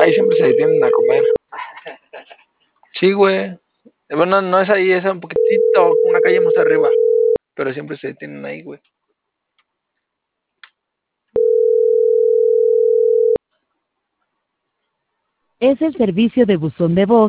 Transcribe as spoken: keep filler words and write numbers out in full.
ahí siempre se detienen a comer. Sí, güey. Bueno, no es ahí, es un poquitito, una calle más arriba. Pero siempre se detienen ahí, güey. Es el servicio de buzón de voz